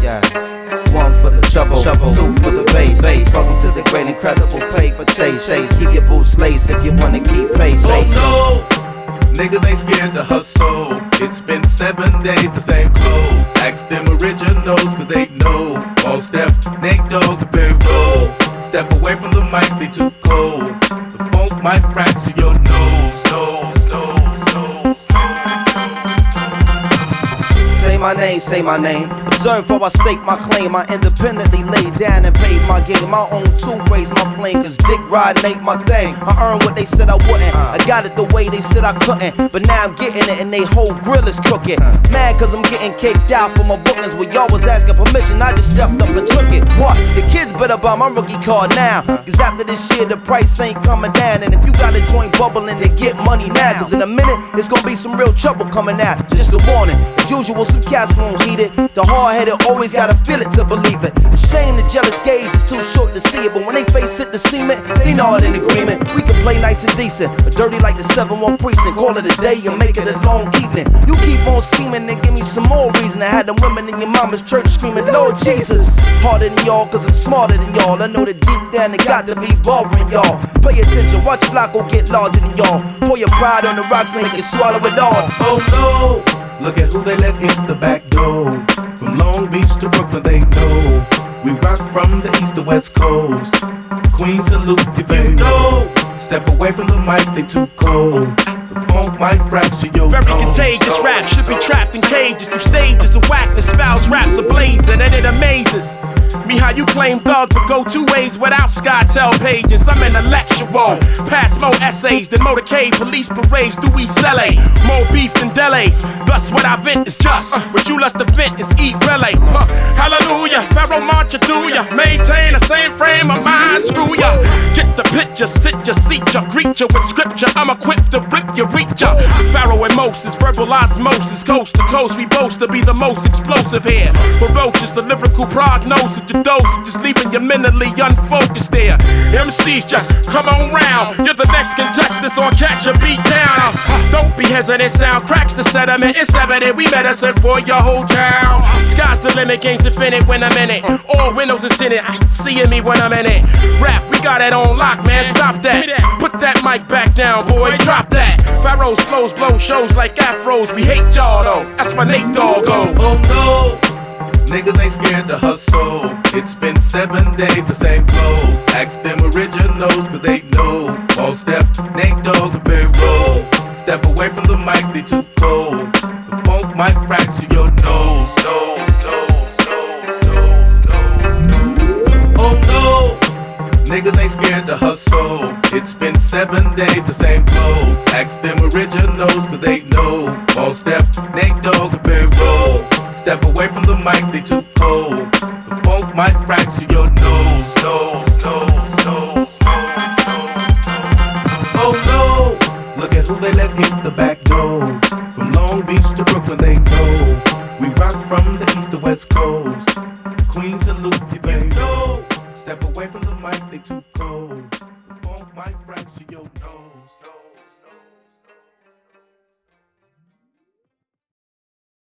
Yeah. One for the trouble, two for the bass. Welcome to the great incredible paper chase. Keep your boots laced if you wanna keep pace. Oh no, niggas ain't scared to hustle. It's been 7 days, the same clothes. Ask them originals, cause they know. All step, Nate Dogg, and very roll. Step away from the mic, they too cold. The funk might fracture your nose. Say my name. Observe how I stake my claim. I independently laid down and paid my game. My own two raised my flame, cause dick riding ain't my thing. I earned what they said I wouldn't. I got it the way they said I couldn't. But now I'm getting it and they whole grill is crooked. Mad cause I'm getting kicked out for my bookings. Where y'all was asking permission, I just stepped up and took it. What? The kids better buy my rookie card now. Cause after this year the price ain't coming down. And if you got a joint bubbling, then get money now. Cause in a minute, it's gonna be some real trouble coming out. Just a warning. As usual, some cats won't heed it. The hard-headed always gotta feel it to believe it. Shame the jealous gaze is too short to see it. But when they face it to cement, they know it in agreement. We can play nice and decent, but dirty like the 7-1 precinct. Call it a day and make it a long evening. You keep on scheming and give me some more reason to have them women in your mama's church screaming, Lord Jesus. Harder than y'all cause I'm smarter than y'all. I know that deep down it got to be bothering y'all. Pay attention, watch Flacco get larger than y'all. Pour your pride on the rocks, make it swallow it all. Oh no, look at who they let in the back door. From Long Beach to Brooklyn, they know we rock from the east to west coast. Queen salute if you know. Step away from the mic, they too cold. The funk might fracture your Very nose. contagious rap should be trapped in cages. Through stages of whackness, fouls, raps ablazing, and it amazes me how you claim thug but go 2 ways without SkyTel pages. I'm intellectual, pass more essays than motorcade police parades through East LA. More beef than delays, thus what I vent is just what you lust to vent is eat relay. Hallelujah, Pharaoh march ya do ya. Maintain the same frame of mind, screw ya. Get the picture, sit ya, seat ya, greet ya with scripture. I'm equipped to rip ya, reach ya. Pharaoh and Moses, verbal osmosis, coast to coast. We boast to be the most explosive here. Ferocious, the lyrical prognosis. Your dose, just leaving you mentally unfocused there. MCs just come on round. You're the next contestant on Catch a Beat Down. Don't be hesitant, sound cracks the sediment. It's evident we medicine for your whole town. Sky's the limit, game's infinite when I'm in it. All windows is in it, seeing me when I'm in it. Rap, we got it on lock, man, stop that. Put that mic back down, boy, drop that. Pharaoh's flows blow shows like afros. We hate y'all though, that's my Nate Dogg. Oh no, niggas ain't scared to hustle. It's been 7 days, the same clothes. Ask them originals, cause they know. All step, Nate Dogg, and very roll. Step away from the mic, they too cold. The funk might fracture your nose. Oh no, niggas ain't scared to hustle. It's been 7 days, the same clothes. Ask them originals, cause they know. All step, Nate Dogg, and very roll. Step away from the mic, they too cold. The funk might fracture your nose. Oh no, look at who they let in the back door. From Long Beach to Brooklyn, they know we rock from the east to west coast. Queen salute if you know. Step away from the mic, they too cold.